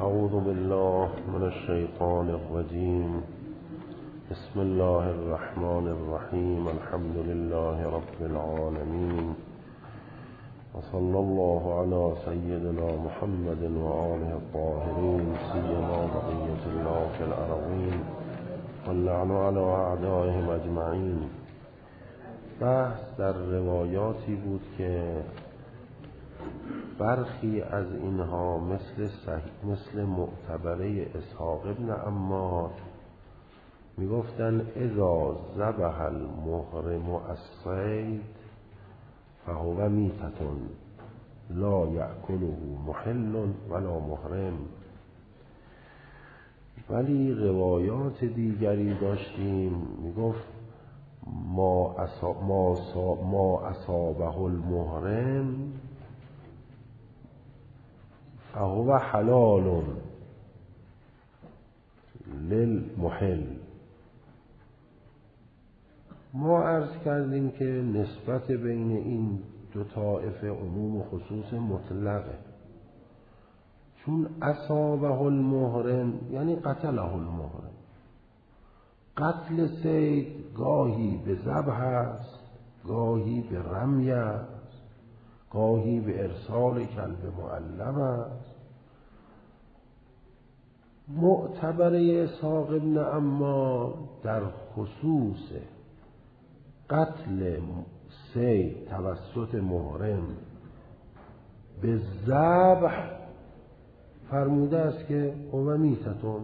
أعوذ بالله من الشيطان الرجيم. بسم الله الرحمن الرحيم. الحمد لله رب العالمين، وصلى الله على سيدنا محمد وآله الطاهرين، سيما بقية الله في الأرضين، واللعن على أعدائهم أجمعين. بحث در روایاتی بود که برخی از اینها مثل معتبره اسحاق ابن عمار میگفتن اذا ذبح المحرم الصید فهو میتة لا یأکله محل ولا محرم. ولی روایات دیگری داشتیم میگفت ما اصابه المحرم فهو حلال للمحل. ما عرض کردیم که نسبت بین این دو طائفه عموم و خصوص مطلقه، چون اصابه المحرم یعنی قتله المحرم. قتل صید گاهی به ذبح است، گاهی به رمی است، گاهی به ارسال کلب معلم است. معتبره اسحاق ابن عمار در خصوص قتل صید توسط محرم به ذبح فرموده است که هو میتتون.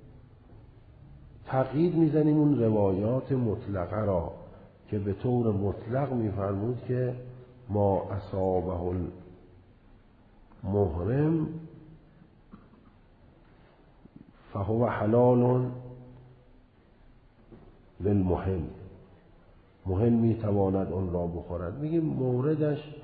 تقیید میزنیم اون روایات مطلقه را که به طور مطلق میفرمود که ما اصابه المحرم فهو حلال للمحل. محل میتواند آن را بخورد. میگیم موردش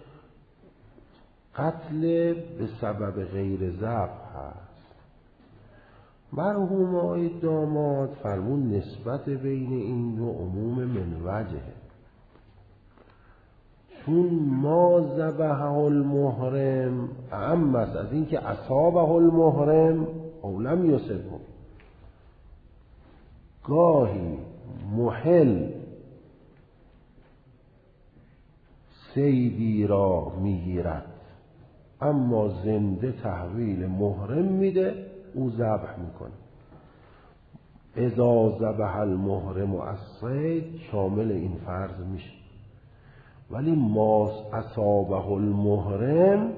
قتل به سبب غیر ذبح هست. مرحوم آقای داماد فرمون نسبت بین این دو عموم من وجهه، چون ما ذبح المحرم اعم است از این که اصابه المحرم او لم یصبه. گاهی محل صیدی را میگیرد اما زنده تحویل محرم میده، او ذبح میکنه. اذا ذبح المحرم الصید شامل این فرض میشه. ولی ما اصابه المحرم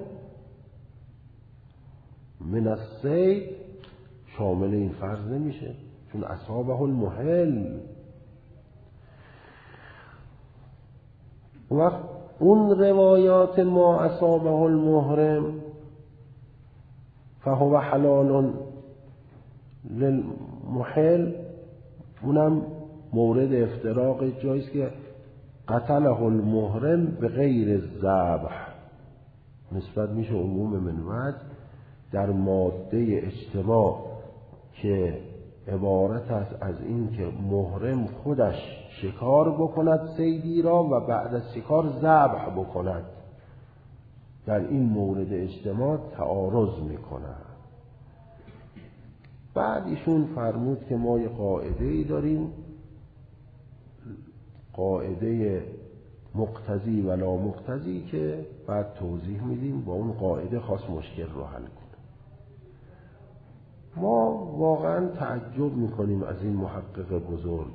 من الصید شامل این فرض نمیشه، چون اصابه المحل. وقت اون روایات ما اصابه المحرم فهو حلال للمحل، اونم مورد افتراق جاییست که قتله المحرم به غیر ذبح نسبت میشه عموم من وجه در ماده اجتماع که عبارت است از این که محرم خودش شکار بکند صیدی را و بعد از شکار ذبح بکند. در این مورد اجتماع تعارض میکند. بعد ایشون فرمود که ما یه قاعده‌ای داریم، قاعده مقتضی و لا مقتضی، که بعد توضیح میدیم با اون قاعده خاص مشکل رو حل کنیم. ما واقعا تعجب میکنیم از این محقق بزرگ.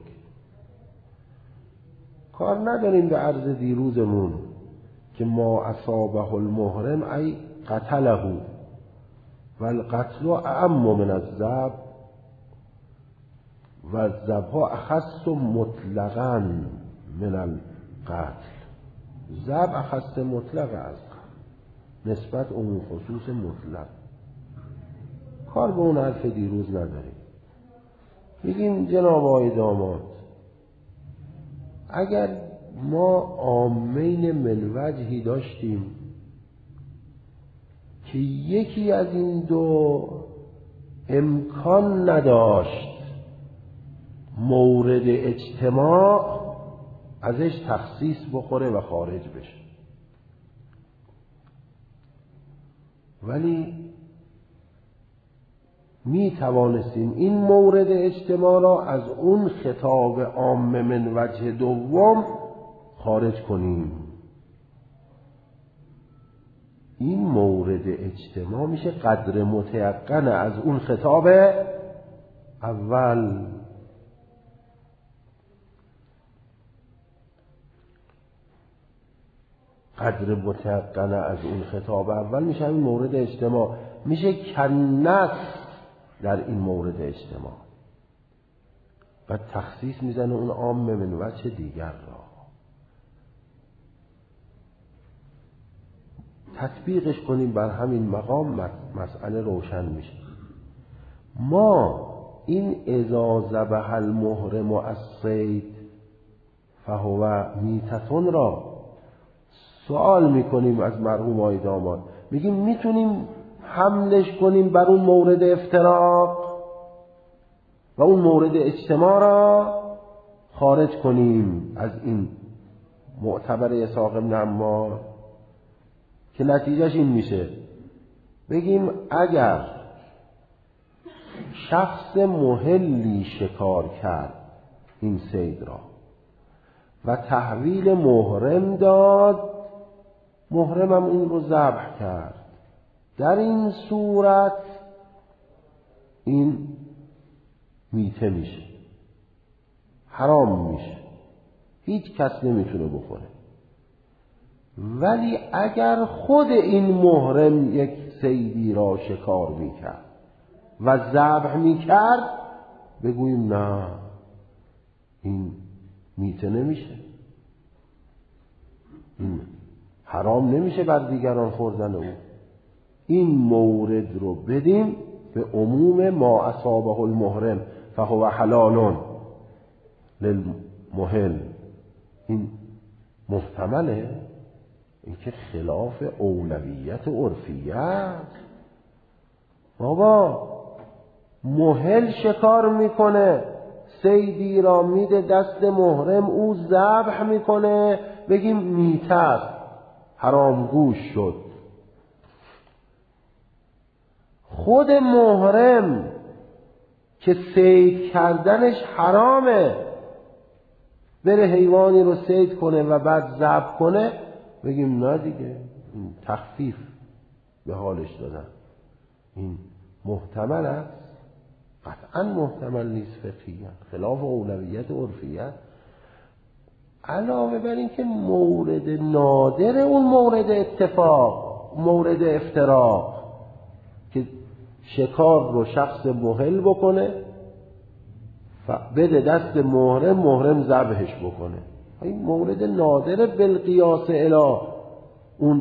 کار نداریم به عرض دیروزمون که ما اصابه المحرم ای قتله و القتل اعم من الذبح و الذبح اخص مطلقا من القتل. ذبح اخص مطلق است نسبت اون خصوص مطلق. کار به اون حرف دیروز نداریم. میگیم جناب آقای داماد اگر ما عامین من وجهی داشتیم که یکی از این دو امکان نداشت مورد اجتماع ازش تخصیص بخوره و خارج بشه، ولی می توانستیم این مورد اجتماع را از اون خطاب عام من وجه دوم خارج کنیم. این مورد اجتماع میشه قدر متیقن از اون خطاب اول. قدر متیقن از اون خطاب اول میشه این مورد اجتماع، میشه کنس در این مورد اجتماع و تخصیص میزنه اون عام من وجه دیگر را. تطبیقش کنیم بر همین مقام مسئله روشن میشه. ما این اذا ذبح المحرم الصید فهو میتتون را سوال میکنیم از مرحوم آقای داماد، میگیم میتونیم حملش کنیم بر اون مورد افتراق و اون مورد اجتماع را خارج کنیم از این معتبر اسحاق بن عمار، که نتیجهش این میشه بگیم اگر شخص محلی شکار کرد این صید را و تحویل محرم داد، محرمم این رو ذبح کرد، در این صورت این میته میشه، حرام میشه، هیچ کس نمیتونه بخوره. ولی اگر خود این محرم یک صیدی را شکار میکرد و ذبح میکرد، بگوییم نه، این میته نمیشه، این حرام نمیشه بر دیگران خوردن او. این مورد رو بدیم به عموم ما اصابه المحرم فهو حلال للمحل. این محتمله، این که خلاف اولویت عرفیه است. بابا محل شکار میکنه، صیدی را میده دست محرم، او ذبح میکنه، بگیم میته حرام گوش شد. خود محرم که صید کردنش حرامه، بره حیوانی رو صید کنه و بعد ذبح کنه، بگیم نه دیگه، این تخفیف به حالش دادن. این محتمل است؟ قطعا محتمل نیست فقهیاً، خلاف اولویت عرفیت. علاوه بر این که مورد نادر اون مورد اتفاق، مورد افتراق که شکار رو شخص محل بکنه بده دست محرم، محرم ذبحش بکنه، این مورد نادر بالقیاس الی اون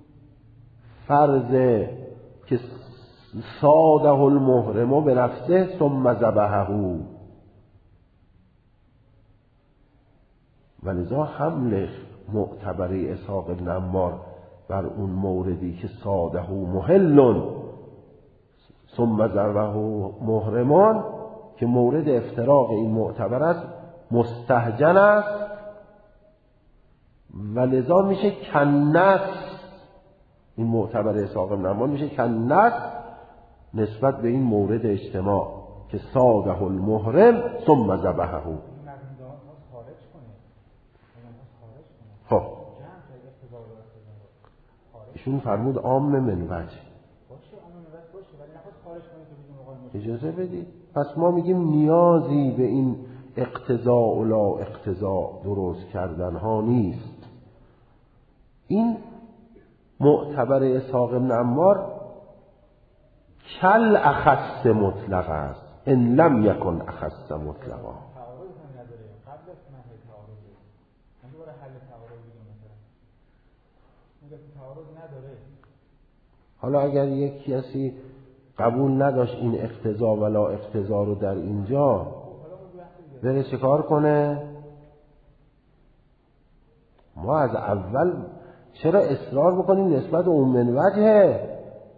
فرض که صاده المحرم بنفسه ثم ذبحه. ولذا حمل معتبری اسحاق بن عمار بر اون موردی که صاده محل ثم ذبحه محرمان، که مورد افتراق این معتبر است، مستهجن است، ولذا میشه کنس. این معتبر اسحاق بن عمار میشه کنس نسبت به این مورد اجتماع که صاده المحرم ثم ذبحه. خب ایشون فرمود عام من وجه، اجازه بدید. پس ما میگیم نیازی به این اقتضاء و لا اقتضاء درست کردن ها نیست. این معتبر اسحاق بن عمار کل اخص مطلق است، ان لم یکن اخص مطلقا. حالا اگر یک کسی قبول نداشت این اقتضا و لا اقتضا رو در اینجا، بره چه کار کنه؟ ما از اول چرا اصرار بکنیم نسبت اون من وجهه،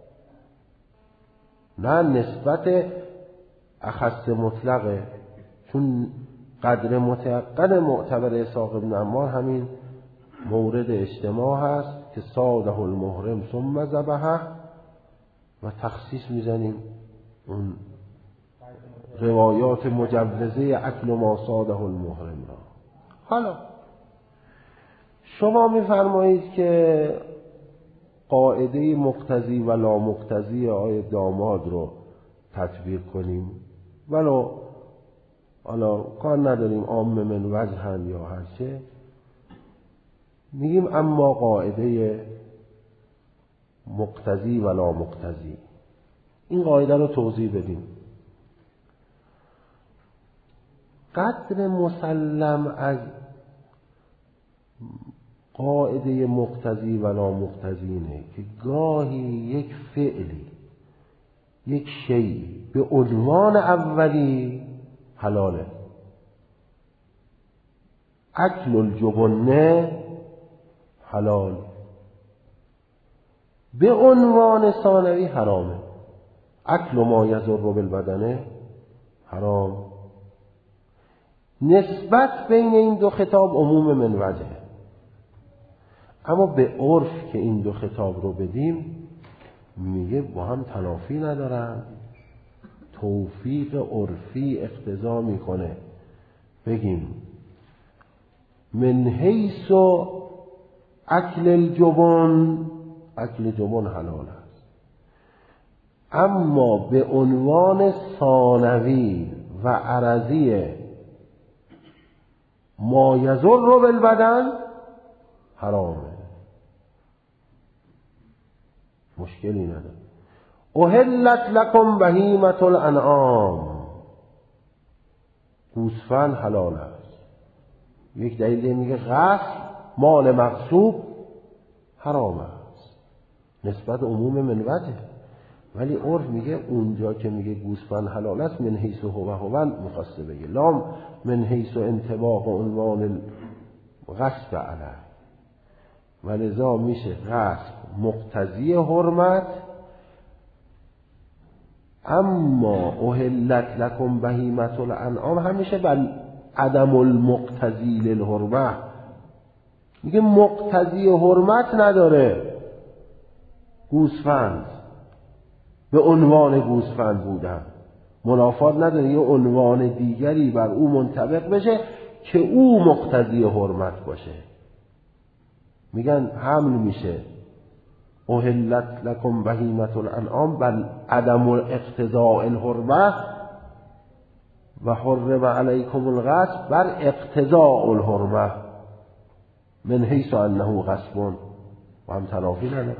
نه نسبت اخص مطلقه؟ چون قدر متیقن معتبر اسحاق بن عمار همین مورد اجتماع هست که صاده المحرم ثم ذبحه، و تخصیص میزنیم اون روایات مجوزه اکل ما صاده المحرم را. حالا شما میفرمایید که قاعده مقتضی و لامقتضی آیه داماد رو تطبیق کنیم، ولو حالا کار نداریم عام من وجهن یا هرچه، میگیم اما قاعده مقتضی و لامقتضی، این قاعده رو توضیح بدیم. قدر مسلم از قاعده مقتضی و لامقتضی اینه که گاهی یک فعلی، یک شیء به عنوان اولی حلاله. اکل الجبنه حلال، به عنوان ثانوی حرامه. اکل ما یضر بالبدنه حرام. نسبت بین این دو خطاب عموم من وجهه، اما به عرف که این دو خطاب رو بدیم میگه با هم تنافی ندارن. توفیق عرفی اقتضا میکنه بگیم من حیث اکل الجبن، اکل جبن حلال است، اما به عنوان ثانوی و عرضی ما یضر بالبدن حرامه. مشکلی نداره. احلت لکم بهیمة الانعام، گوسفند حلال است. یک دلیل میگه غصب مال مغصوب حرام است، نسبت عموم من وجه. ولی عرف میگه اونجا که میگه گوسفند حلال است من حیث هو میخواسته بگه لام من حیث انطباق عنوان غصب علیه، ولذا میشه غصب مقتضی حرمت، اما احلت لکم بهیمة الانعام همیشه بر عدم المقتضی للحرمه. میگه مقتضی حرمت نداره گوسفند به عنوان گوسفند بودن، منافات نداره یه عنوان دیگری بر او منطبق بشه که او مقتضی حرمت باشه. میگن حمل میشه احلت لکم بهیمة الانعام بل عدم اقتضاء الحرمه و حرم علیکم الغصب بر اقتضاء الحرمه من حیث انه غصب، و هم تنافی نداره.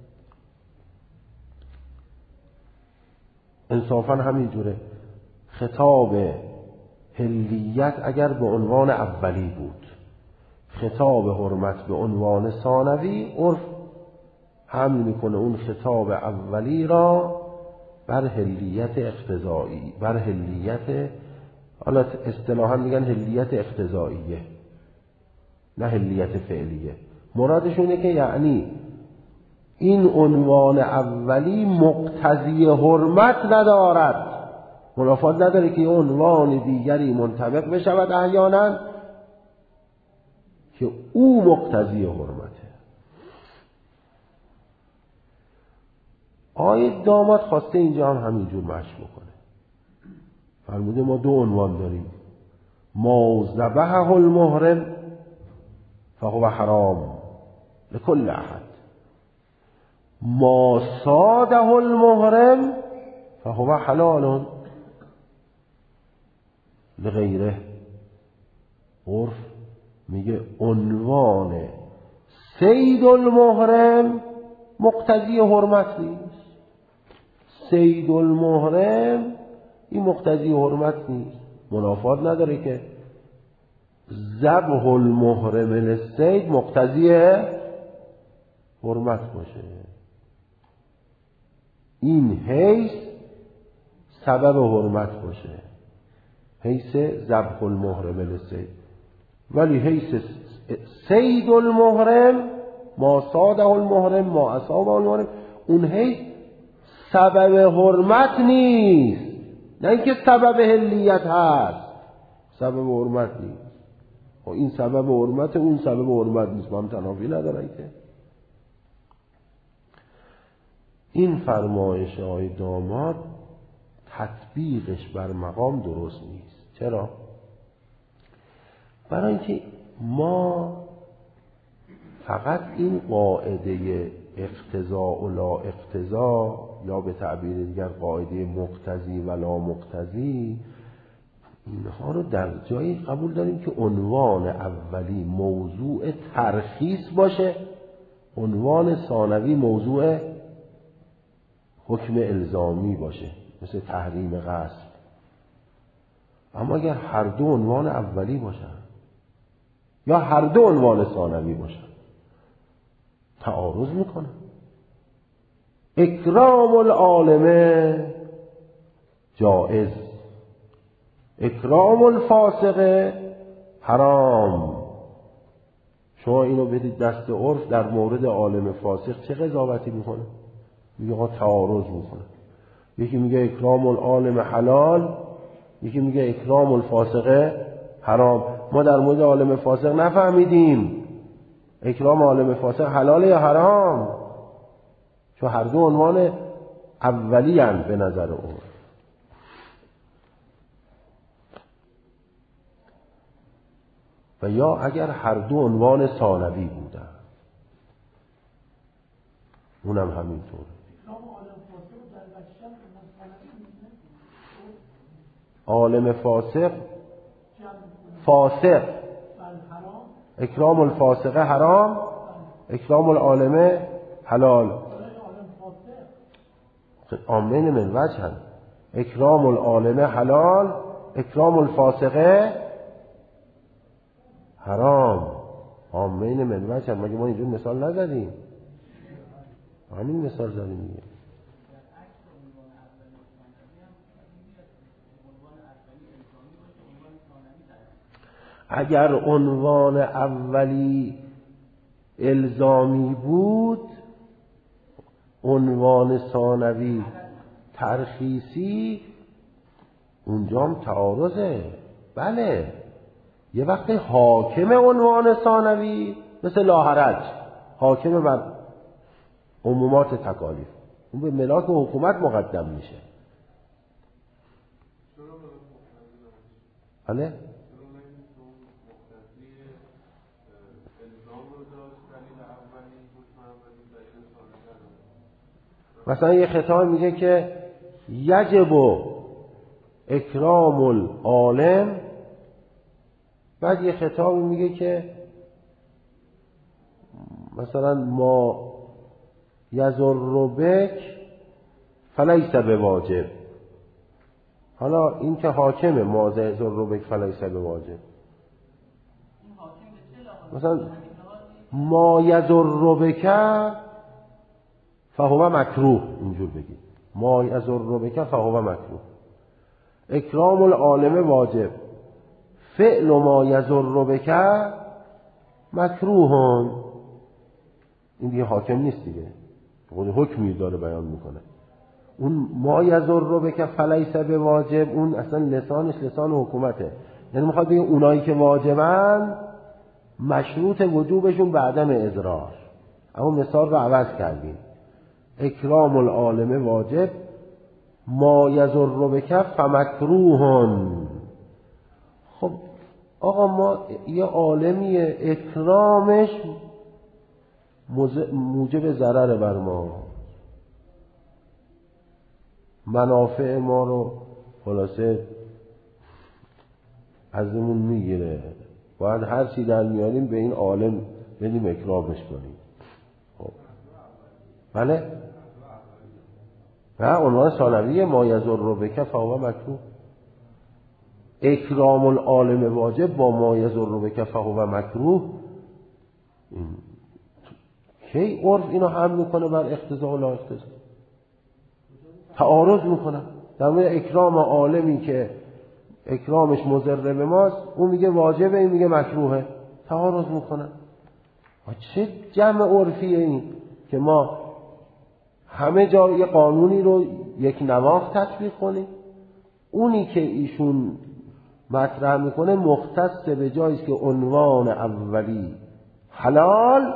انصافا همین جوره. خطاب حلیت اگر به عنوان اولی بود، خطاب حرمت به عنوان ثانوی، عرف حمل میکنه اون خطاب اولی را بر حلیت اقتضایی، بر حلیت، حالا اصطلاحا میگن حلیت اقتضاییه نه حلیت فعلیه. مرادشونه که یعنی این عنوان اولی مقتضی حرمت ندارد، منافات نداره که عنوان دیگری منطبق بشود احیانا که او مقتضی حرمته. آیه داماد خواسته اینجا هم همینجور مشق بکنه. فرموده ما دو عنوان داریم، ما ذبحه المحرم فهو حرام لكل احد، ما صاده المحرم فهو حلال لغیره. عرف میگه عنوان صید المحرم مقتضی حرمت نیست. صید المحرم این مقتضی حرمت نیست، منافات نداره که ذبح المحرم للصید مقتضی حرمت باشه. این حیث سبب حرمت باشه، حیث ذبح المحرم للصید. ولی حیث صید المحرم ما صاده المحرم ما اصابه المحرم، اون حیث سبب حرمت نیست، نه اینکه سبب حلیت هست، سبب حرمت نیست. و این سبب حرمت، اون سبب حرمت نیست، با هم تنافی ندارن که. این فرمایش آقای داماد تطبیقش بر مقام درست نیست. چرا؟ برای اینکه ما فقط این قاعده اقتضا و لا اقتضا، یا به تعبیر دیگر قاعده مقتضی و لا مقتضی، اینها رو در جایی قبول داریم که عنوان اولی موضوع ترخیص باشه، عنوان ثانوی موضوع حکم الزامی باشه، مثل تحریم غصب. اما اگر هر دو عنوان اولی باشن یا هر دو عنوان ثانوی باشن تعارض میکنه. اکرام العالم جائز، اکرام الفاسق حرام. شما اینو بدید دست عرف، در مورد عالم فاسق چه قضاوتی میکنه؟ میگه ها تعارض میکنه. یکی میگه اکرام العالم حلال، یکی میگه اکرام الفاسق حرام. ما در مورد عالم فاسق نفهمیدیم اکرام عالم فاسق حلاله یا حرام، چون هر دو عنوان اولی هستند به نظر اون. و یا اگر هر دو عنوان ثانوی بودن اونم همینطور. عالم فاسق فاسق، اکرام الفاسق حرام، اکرام العالم حلال. آمین من وجه، اکرام العالم حلال، اکرام الفاسق حرام. آمین من وجه. مگه ما اینجور مثال نزدیم؟ همین مثال زدیم دیگه. اگر عنوان اولی الزامی بود، عنوان ثانوی ترخیصی، اونجا هم تعارضه. بله، یه وقتی حاکم عنوان ثانوی مثل لاحرج، حاکم بر عمومات تکالیف، اون به ملاک و حکومت مقدم میشه. بله؟ مثلا یه خطاب میگه که یجب اکرام العالم، بعد یه خطاب میگه که مثلا ما یضر بک فلیس بواجب. حالا این که حاکمه ما یضر بک فلیس بواجب، مثلا ما یضر بک فهو مکروه، اینجور بگید ما یضر بک فهو مکروه. اکرام العالم واجب، فعل ما یضر بک مکروه. این دیگه حاکم نیست دیگه، خود حکمی داره بیان میکنه. اون ما یضر بک فلیس بواجب، اون اصلا لسانش لسان حکومته، یعنی میخواد بگه اونایی که واجبن مشروط وجوبشون به عدم اضرار. اما مثال رو عوض کردیم. اکرام العالم واجب، ما یضر بک فمکروه. خب آقا ما یه عالمی اکرامش موجب ضرر بر ما، منافع ما رو خلاصه ازمون میگیره، باید هر چی در میاریم به این عالم بدیم اکرامش کنیم. خب بله؟ و عنوان ثانوی ما یضر بک فهو مکروه. اکرام العالم واجب با ما یضر بک فهو مکروه. کی عرف اینو حمل میکنه بر اقتضا و لا اقتضا؟ تعارض میکنه. در مورد اکرام عالمی که اکرامش مضر به ماست، اون میگه واجبه، این میگه مکروهه، تعارض میکنه. چه جمع عرفیه این که ما همه جا یه قانونی رو یک نواخت تطبیق کنیم؟ اونی که ایشون مطرح میکنه مختص به جاییست که عنوان اولی حلال،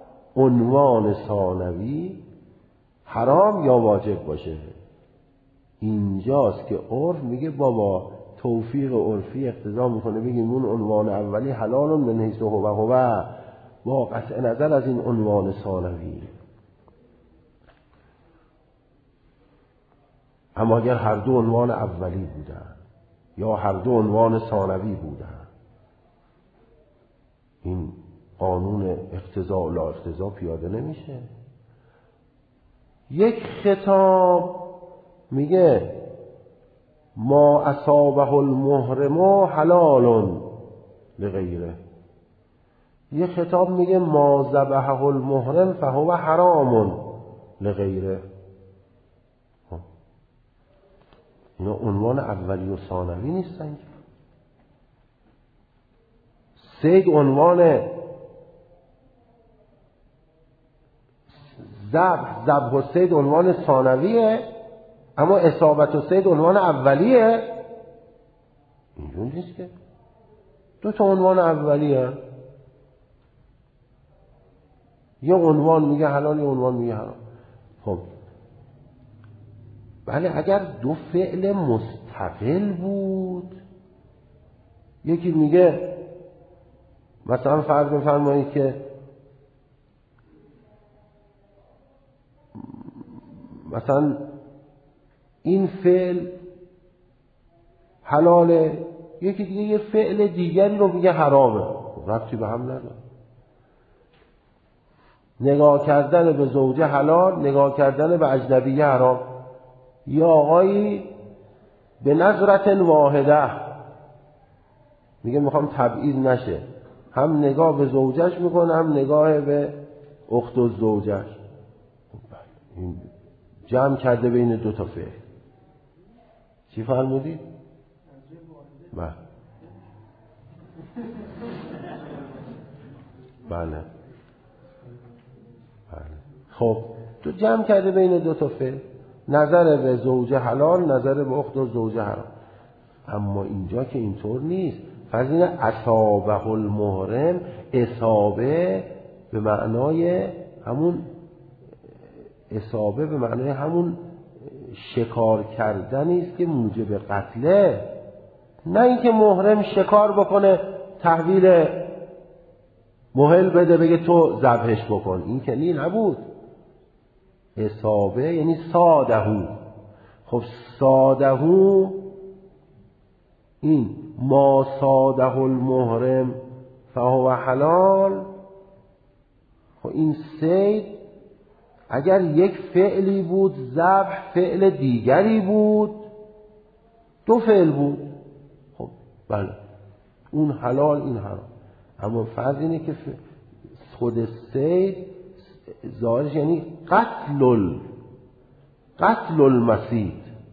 عنوان ثانوی حرام یا واجب باشه. اینجاست که عرف میگه بابا توفیق عرفی اقتضا میکنه بگیم اون عنوان اولی حلال من حیث هو با قطع نظر از این عنوان ثانوی. اما اگر هر دو عنوان اولی بودن یا هر دو عنوان ثانوی بودن، این قانون اقتضا و لا اقتضا پیاده نمیشه. یک خطاب میگه ما اصابه المحرم حلال لغیره، یه خطاب میگه ما ذبحه المحرم فهو حرام لغیره. اینا عنوان اولی و ثانوی نیستن که. صید عنوان ذبح و صید عنوان ثانویه، اما اصابت و صید عنوان اولیه. اینجور نیست که. دو تا عنوان اولیه، یه عنوان میگه حلال، یه عنوان میگه حرام. خب بله اگر دو فعل مستقل بود، یکی میگه مثلا فرض بفرمایید که مثلا این فعل حلاله، یکی دیگه یه فعل دیگری رو میگه حرامه، ربطی به هم نداره. نگاه کردن به زوجه حلال، نگاه کردن به اجنبیه حرام. یا آقایی به نظرت واحده میگه میخوام تبعیض نشه، هم نگاه به زوجش میکنه هم نگاه به اخت و زوجش. این جمع کرده بین دو تا فعل. چی فرمودید؟ بله بله. خب تو جمع کرده بین دو تا فعل، نظر به زوجه حلال، نظر به اخت و زوجه حرام. اما اینجا که اینطور نیست. فرض اصابه المحرم، اصابه به معنای همون اصابه به معنای همون شکار کردنی است که موجب قتله، نه اینکه محرم شکار بکنه تحویل محل بده بگه تو ذبحش بکن. این که نبود. اصابه یعنی صادهو. خب صادهو، این ما صاده المحرم فهو حلال. خب این صید اگر یک فعلی بود، ذبح فعل دیگری بود، دو فعل بود، خب بله اون حلال این حرام. اما فرض اینه که خود صید ظاهرش یعنی قتل المصید،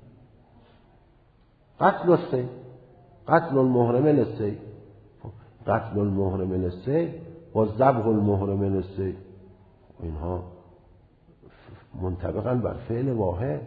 قتل الصید، قتل المحرم للصید، قتل المحرم للصید و ذبح المحرم للصید، اینها منطبقاً بر فعل واحد.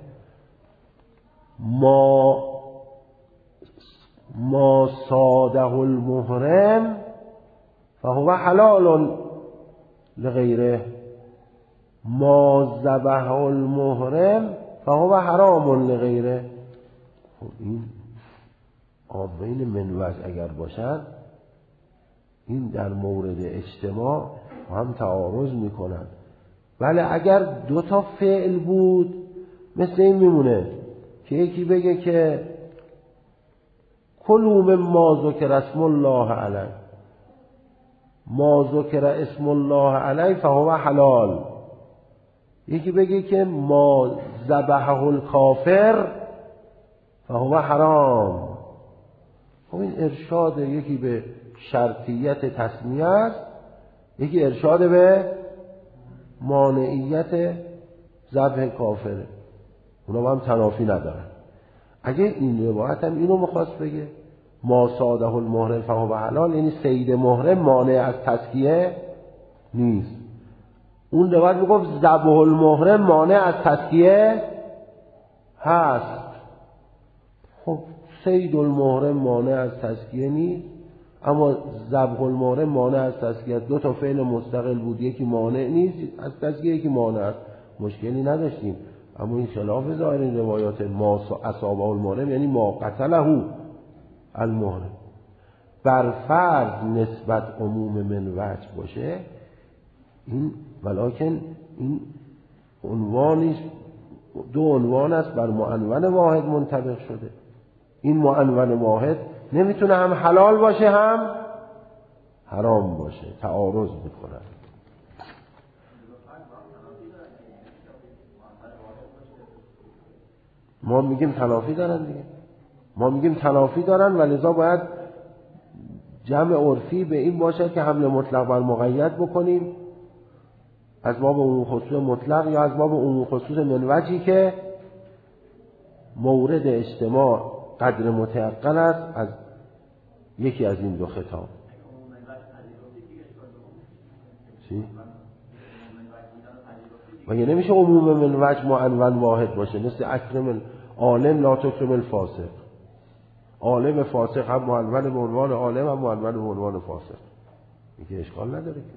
ما صاده المحرم فهو حلال لغیره، ما ذبح المحرم فهو حرام لغیره. خب این آبین منوز اگر باشن، این در مورد اجتماع هم تعارض میکنن. بله اگر دو تا فعل بود مثل این میمونه که یکی بگه که کلوا مما ذکر اسم الله علیه، ما ذکر اسم الله علیه فهو حلال. یکی بگه که ما ذبحه الکافر فهو حرام. خب این ارشاد یکی به شرطیت تسمیه است، یکی ارشاد به مانعیت ذبح کافره. اونا با هم تنافی ندارن. اگه این روایت هم اینو میخواست بگه ما صاده المحرم فهو حلال، یعنی صید محرم مانع از تزکیه نیست. اون روایت میگفت ذبح المحرم مانع از تزکیه هست. خب صید المحرم مانع از تزکیه نیست، اما ذبح المحرم مانع از تزکیه. دو تا فعل مستقل بود، یکی مانع نیست از تزکیه، یکی مانع است. مشکلی نداشتیم. اما این خلاف ظاهر این روایات ما اصابه المحرم یعنی ما قتله المحرم. بر فرض نسبت عموم من وجه باشه این، ولکن این عنوانی دو عنوان است بر معنون واحد منطبق شده. این معنون واحد نمیتونه هم حلال باشه هم حرام باشه، تعارض میکنه. ما میگیم تنافی دارن دیگه، ما میگیم تنافی دارن و لذا باید جمع عرفی به این باشه که حمل مطلق بر مقید بکنیم از باب عموم خصوص مطلق یا از باب عموم خصوص من وجهی که مورد اجتماع قدر متيقن است از یکی از این دو خطاب. چی؟ و یه نمیشه عموم من وجه معنون واحد باشه، مثل اکرم عالم لا تکرم الفاسق. عالم فاسق هم معنون به عنوان عالم هم معنون به عنوان فاسق، میگه اشکال نداره که.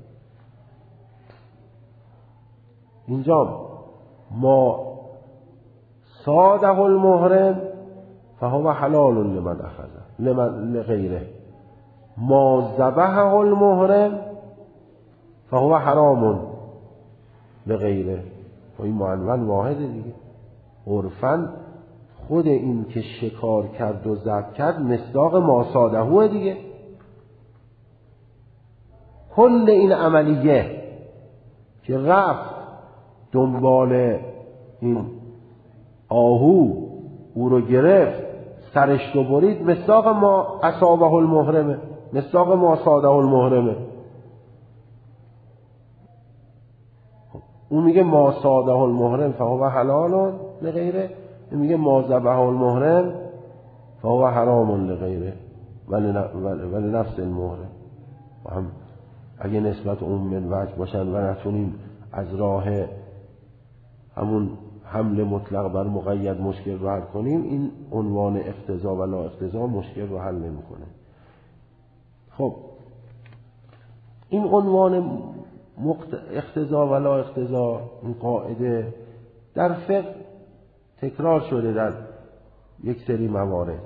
اینجا ما صاده المحرم فهو حلال لمن اخذه لمن لغیره، ما ذبحه المحرم فهو حرام لغیره. و این معنون واحده دیگه. عرفاً خود این که شکار کرد و ذبح کرد مصداق ما صادهوه دیگه. کل این عملیه که رفت دنبال این آهو او رو گرفت سرش رو برید، مصداق ما اصابه المحرمه، مصداق ما صاده المحرمه. اون میگه ما صاده المحرم فهو حلال لغیره، این میگه ما ذبح المحرم فهو حرام لغیره ولی نفس المحرم. و هم اگه نسبت اون من وجه باشن و نتونیم از راه همون حمل مطلق بر مقید مشکل رو حل کنیم، این عنوان اقتضا و لا اقتضا مشکل رو حل نمیکنه. خب این عنوان اقتضا و لا اقتضا، این قاعده در فقه تکرار شده در یک سری موارد.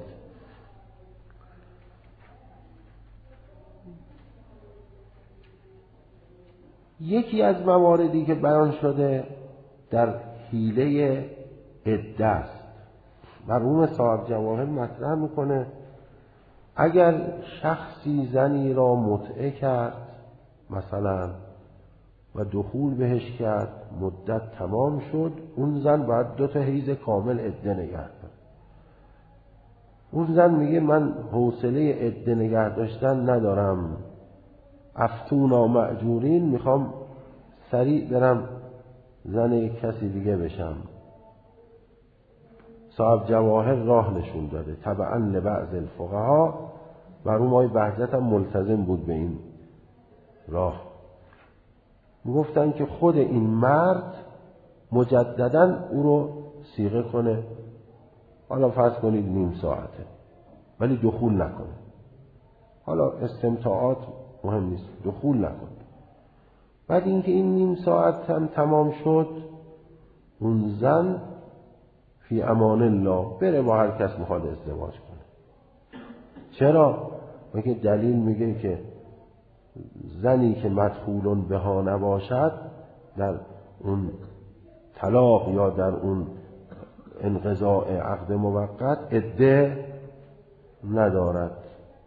یکی از مواردی که بیان شده در حیله عده است. مرحوم صاحب جواهر مطرح میکنه اگر شخصی زنی را متعه کرد مثلا و دخول بهش کرد، مدت تمام شد، اون زن باید 2 حیض کامل عده نگه داره. اون زن میگه من حوصله عده نگه داشتن ندارم، افتونا مأجورین، میخوام سریع برم زن کسی دیگه بشم. صاحب جواهر راه نشون داده تبعا لبعض الفقها، مرحوم آقای بهجت هم ملتزم بود به این راه. میگفتن که خود این مرد مجدداً او رو صیغه کنه، حالا فرض کنید نیم ساعته ولی دخول نکنه، حالا استمتاعات مهم نیست، دخول نکنه. بعد اینکه این نیم ساعت هم تمام شد، اون زن فی امان الله بره با هر کس میخواد ازدواج کنه. چرا؟ میگه دلیل میگه که زنی که مدخول بها نباشد در اون طلاق یا در اون انقضاء عقد موقت عده ندارد.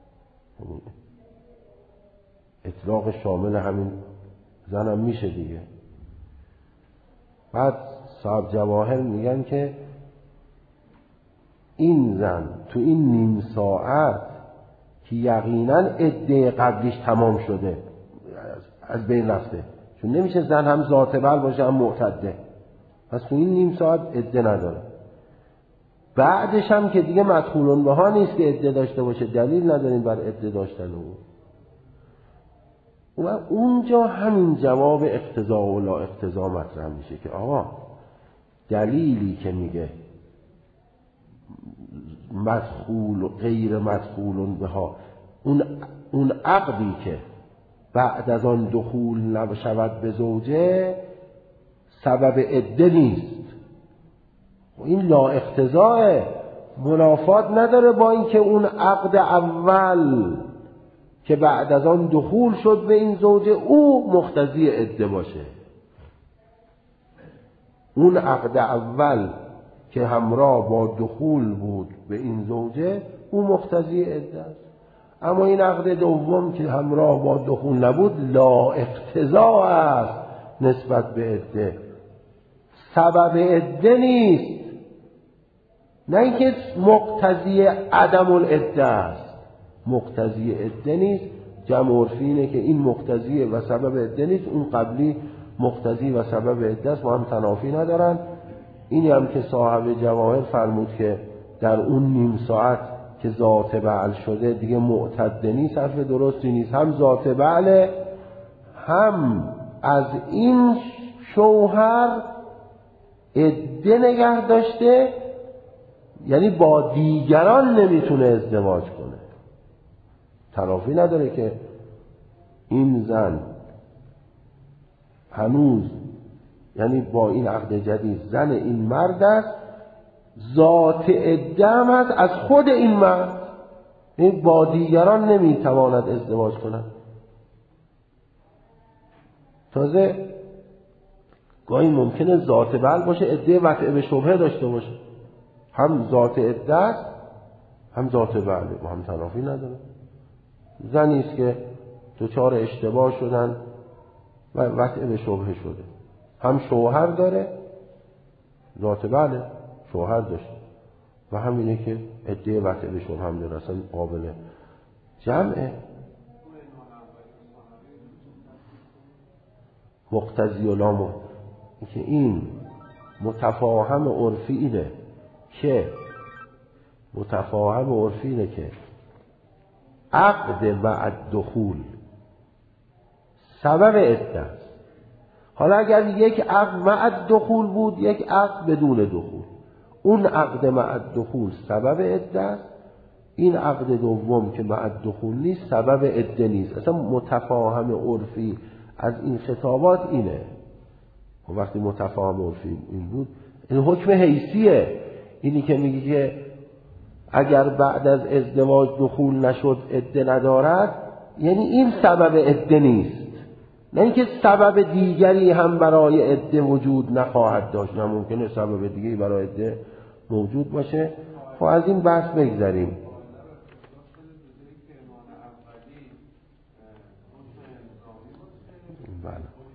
اطلاق شامل همین زنم میشه دیگه. بعد صاحب جواهر میگن که این زن تو این نیم ساعت که یقینا عده قبلیش تمام شده از بین رفته، چون نمیشه زن هم ذات بل باشه هم معتده، پس تو این نیم ساعت عده نداره. بعدش هم که دیگه مدخولون بها نیست که عده داشته باشه، دلیل نداریم بر عده داشتن او. و اونجا همین جواب اقتضا و لا اقتضا مطرح میشه که آقا دلیلی که میگه مدخول و غیر مدخولون بها، اون عقدی که بعد از آن دخول نشود به زوجه سبب عده نیست، این لا اقتضاء، منافات نداره با اینکه اون عقد اول که بعد از آن دخول شد به این زوجه او مقتضی عده باشه. اون عقد اول که همراه با دخول بود به این زوجه او مقتضی عده است. اما این عقد دوم که همراه با دخول نبود لا اقتضاء است نسبت به عده، سبب عده نیست، نه اینکه مقتضی عدم العده است. مقتضی عده نیست، جمع عرفی اینه که این مقتضی و سبب عده نیست، اون قبلی مقتضی و سبب عده است، با هم تنافی ندارن. اینی هم که صاحب جواهر فرمود که در اون نیم ساعت که ذات بعل شده دیگه معتده نیست، حرف درستی نیست. هم ذات بعل، هم از این شوهر عده نگه داشته، یعنی با دیگران نمیتونه ازدواج کنه. تنافی نداره که این زن هنوز، یعنی با این عقد جدید زن این مرد است، ذات عده هم هست از خود این مرد، این با دیگران نمیتواند ازدواج کند. تازه گاهی ممکنه ذات بعل باشه عده وطئ به شبهه داشته باشه، هم ذات عده است هم ذات بعله، با هم تنافی نداره. زنی است که دچار اشتباه شدن و وطئ به شبهه شده، هم شوهر داره، ذات بعله شوهر داشته، و همینه که عده وطئ به شبهه هم داره، اصلا قابل جمعه. مقتضی و لامو که این متفاهم عرفی اینه که عقد بعد دخول سبب عده است. حالا اگر یک عقد بعد دخول بود، یک عقد بدون دخول، اون عقد بعد دخول سبب عده است، این عقد دوم که بعد دخول نیست سبب عده نیست. اصلا متفاهم عرفی از این خطابات اینه. و وقتی متفاهم عرفی این بود، این حکم حیثیه. اینی که میگه که اگر بعد از ازدواج دخول نشد عده ندارد، یعنی این سبب عده نیست، نه اینکه سبب دیگری هم برای عده وجود نخواهد داشت، نه ممکنه سبب دیگری برای عده موجود باشه. خب از این بحث بگذریم. بله.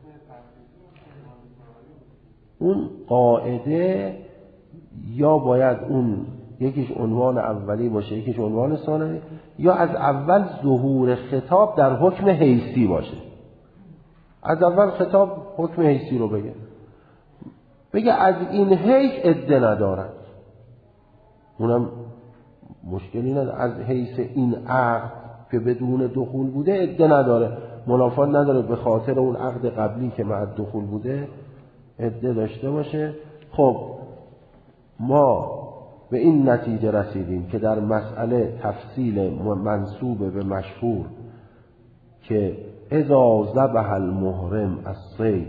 اون قاعده یا باید اون یکیش عنوان اولی باشه یکیش عنوان ثانوی، یا از اول ظهور خطاب در حکم حیثی باشه. از اول خطاب حکم حیثی رو بگه از این حیث عده ندارد، اونم مشکلی نداره. از حیث این عقد که بدون دخول بوده عده نداره، منافات نداره به خاطر اون عقد قبلی که بعد دخول بوده عده داشته باشه. خب ما به این نتیجه رسیدیم که در مسئله تفصیل منسوب به مشهور که اذا ذبح المحرم الصید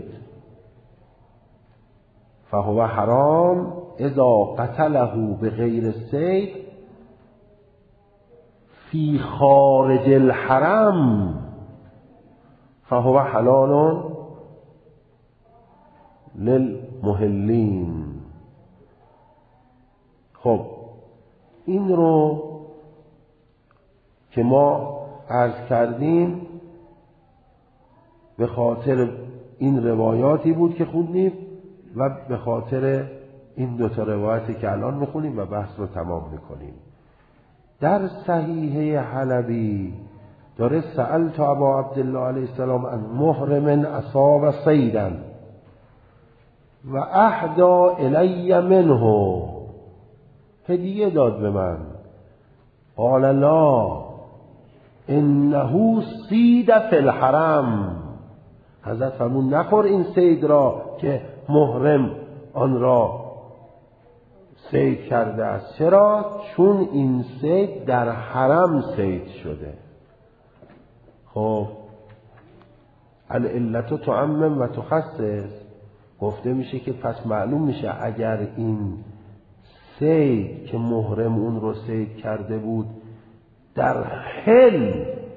فهو حرام، اذا قتله بغیر الصید فی خارج الحرم فهو حلال للمحلین. خب این رو که ما عرض کردیم به خاطر این روایاتی بود که خوندیم و به خاطر این دوتا روایتی که الان میخونیم و بحث رو تمام میکنیم. در صحیحه حلبی داره سألت ابا عبدالله علیه السلام عن محرم اصاب صیدا و اهدا الی منه، هدیه داد به من. قال لا انه صید فی الحرم، حضرت فرمود نخور این صید را که محرم آن را صید کرده است. چرا؟ چون این صید در حرم صید شده. خب العلت تعمم و تخصص، گفته میشه که پس معلوم میشه اگر این صید که محرم اون رو صید کرده بود در حل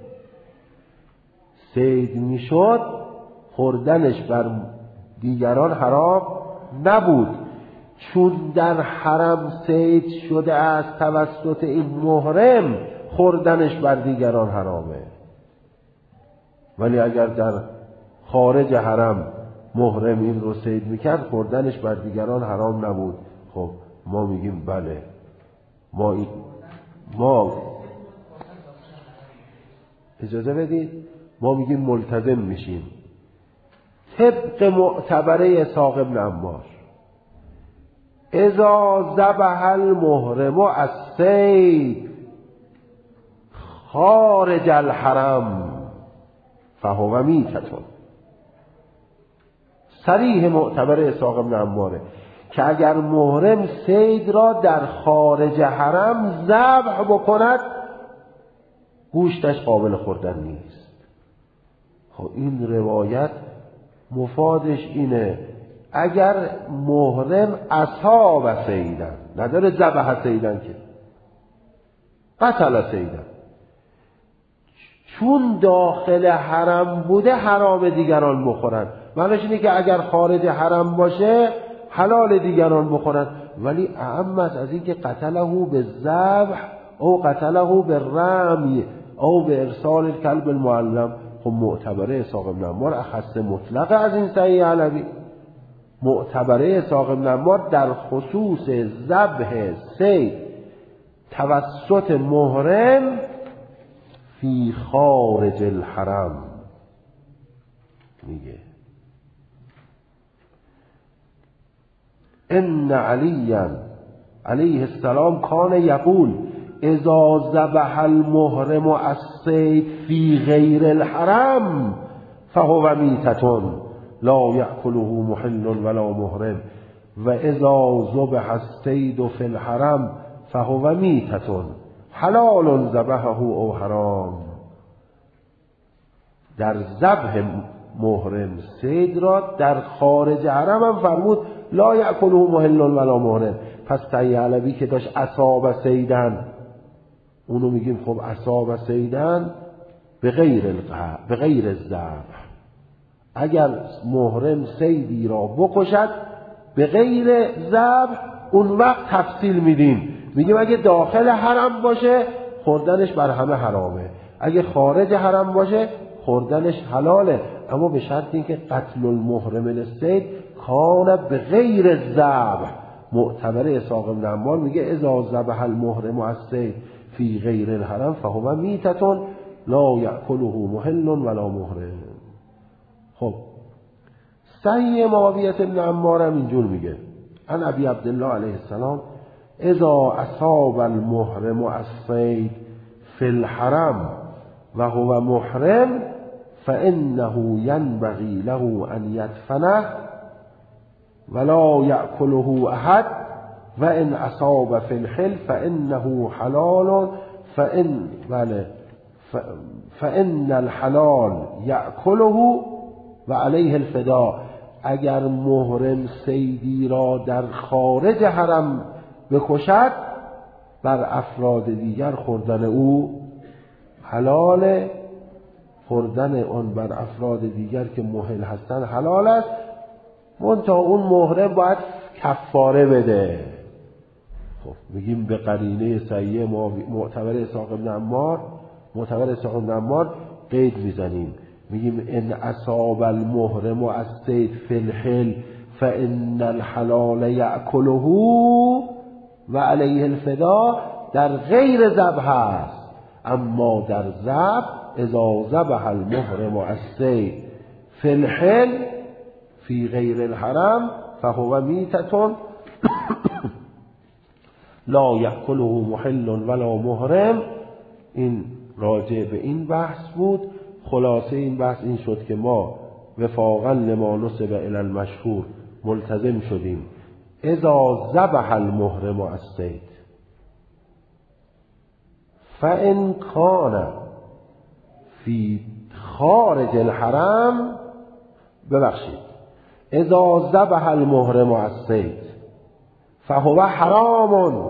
صید میشد، خوردنش بر دیگران حرام نبود. چون در حرم صید شده است توسط این محرم، خوردنش بر دیگران حرامه. ولی اگر در خارج حرم محرم این رو صید میکرد، خوردنش بر دیگران حرام نبود. خب ما میگیم بله، ما اجازه بدید، ما میگیم ملتزم میشیم طبق معتبره اسحاق بن عمار: اذا ذبح المحرم الصید خارج الحرم فهو میتة. صریح معتبر اسحاق بن عماره که اگر محرم صید را در خارج حرم ذبح بکند، گوشتش قابل خوردن نیست. خب این روایت مفادش اینه اگر محرم اصاب صیدن، نداره ذبح صیدن که قتل صیدن، چون داخل حرم بوده حرام دیگران بخورن. معنیش اینه که اگر خارج حرم باشه حلال دیگران بخورن. ولی اعم از این که قتله به ذبح او قتله به رمی او به ارسال الکلب المعلم. خب معتبره اسحاق بن عمار اخص مطلق از این صحیح علوی. معتبره اسحاق بن عمار در خصوص ذبح صید توسط محرم فی خارج الحرم میگه: ان علیا علیه السلام کان یقول اذا ذبح المحرم الصید فی غیر الحرم فهو میتة لا یأکله محل ولا محرم و اذا ذبح الصید فی الحرم فهو میتة حلال ذبحه او حرام. در ذبح محرم صید را در خارج حرم هم فرمود لا یأکله محل ولا محرم. پس صحیح علوی که داشت اصاب صیدن، اونو میگیم خب اصاب صیدن به غیر ذبح. اگر محرم صیدی را بکشد به غیر ذبح، اون وقت تفصیل میدیم، میگیم اگه داخل حرم باشه خوردنش بر همه حرامه، اگه خارج حرم باشه خوردنش حلاله، اما به شرط اینکه قتل المحرم للصید کان به غیر ذبح. معتبر اسحاق بن عمار میگه اذا ذبح المحرم الصید فی غیر الحرم فهو میتة لا یأکله محل ولا محرم. خب صحیح معاویه بن عمار هم اینجور میگه: عن ابی عبدالله علیه السلام اذا اصاب المحرم الصید فی الحرم و هو محرم فانه ینبغی له ان یدفنه ولا یأکله احد و ان اصاب فی الحل فانه حلال فان الحلال یأکله و علیه الفداء. اگر محرم صیدی را در خارج حرم بکشد، بر افراد دیگر خوردن او حلال، خوردن آن بر افراد دیگر که محل هستن حلال است، منتها اون محرم باید کفاره بده. خب میگیم به قرینه صحیح معتبر اسحاق بن عمار قید میزنیم، میگیم ان اصاب المحرم الصید فی الحل فان الحلال یأکله و علیه الفداء در غیر ذبح است، اما در ذبح اذا ذبح المحرم الصید فی الحل فی غیر الحرم فهو میتة لا یأکله محل ولا محرم. این راجع به این بحث بود. خلاصه این بحث این شد که ما وفاقا لما نسب الی المشهور ملتزم شدیم اذا ذبح المحرم الصید فان کان فی خارج الحرم، اذا ذبح المحرم الصید فهو حرام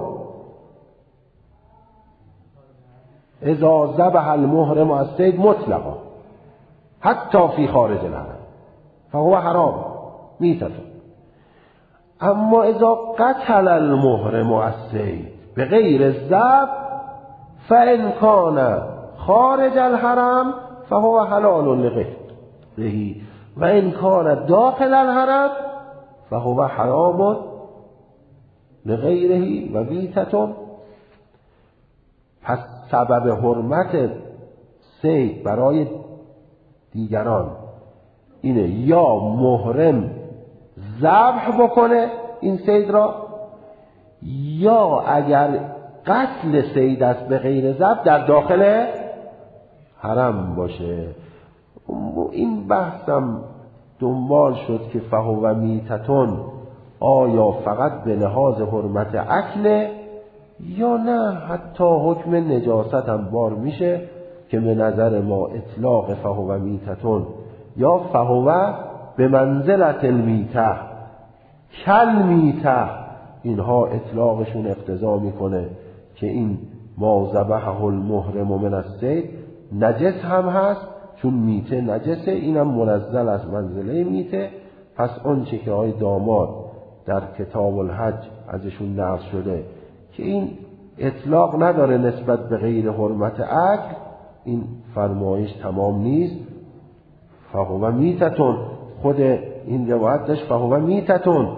اذا ذبح المحرم الصید مطلقا حتی فی خارج الحرم فهو حرام میتة. اما اذا قتل المحرم الصید بغیر الذبح فإن كان خارج الحرم فهو حلال لغیره و ان كان داخل الحرم فهو حرام لغیره و میتة. پس سبب حرمت صید برای دیگران اینه یا محرم ذبح بکنه این صید را، یا اگر قتل صید است به غیر ذبح در داخل حرم باشه. این بحثم دنبال شد که فهو میتتون آیا فقط به لحاظ حرمت اکل یا نه حتی حکم نجاست هم بار میشه، که به نظر ما اطلاق فهو میتتون یا فهو به منزلت المیته کل میته اینها اطلاقشون اقتضا میکنه که این ما ذبحه المحرم من الصید نجس هم هست، چون میته نجسه، اینم منزل از منزله میته. پس آنچه که آقای داماد در کتاب الحج ازشون نقل شده که این اطلاق نداره نسبت به غیر حرمت اکل، این فرمایش تمام نیست. فهو میتتون خود این روایت داشت فهو میتتون،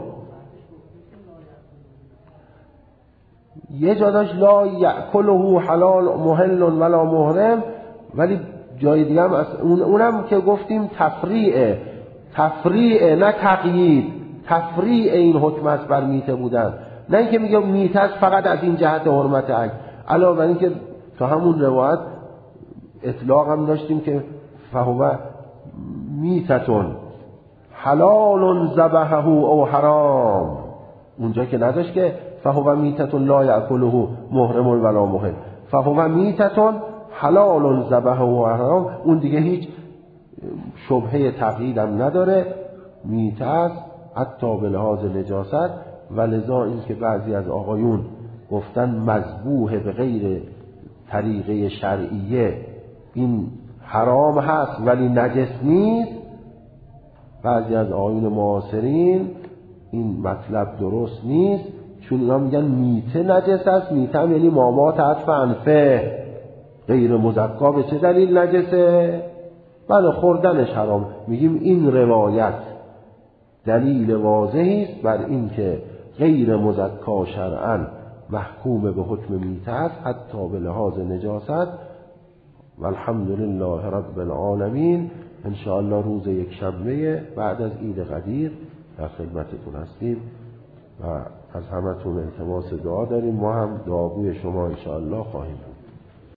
یه جا داشت لا یأکله حلال محل ولا محرم، ولی جای دیگه هم اونم که گفتیم تفریعه نه تقیید، تفریع این حکم است بر میته بودن، نه اینکه میگه میته است فقط از این جهت حرمت اکل. علاوه بر این که تو همون روایت اطلاق هم داشتیم که فهو میتتون حلال ذبحه او حرام، اونجا که نداشت که فهو میتتون لا یأکله محرم ولا محل، فهو میتتون حلال ذبحه او حرام، اون دیگه هیچ شبهه تقیید هم نداره، میته است حتی به لحاظ نجاست. و لذا این که بعضی از آقایون گفتن مذبوح به غیر طریقه شرعیه این حرام هست ولی نجس نیست، بعضی از آقایون معاصرین این مطلب درست نیست، چون اینا میگن میته نجس است. میته هم یعنی مامات عطف انفه غیر مزکا، به چه دلیل نجسه؟ بله خوردنش حرام. میگیم این روایت دلیل واضحی است بر این که غیر مزکا شرعاً محکوم به حکم میته است حتی به لحاظ نجاست. والحمدلله رب العالمین. ان شاء الله روز یک شنبه بعد از عید قدیر در خدمتتون هستیم و از همتون التماس دعا داریم. ما هم دعاگوی شما ان شاء الله خواهیم.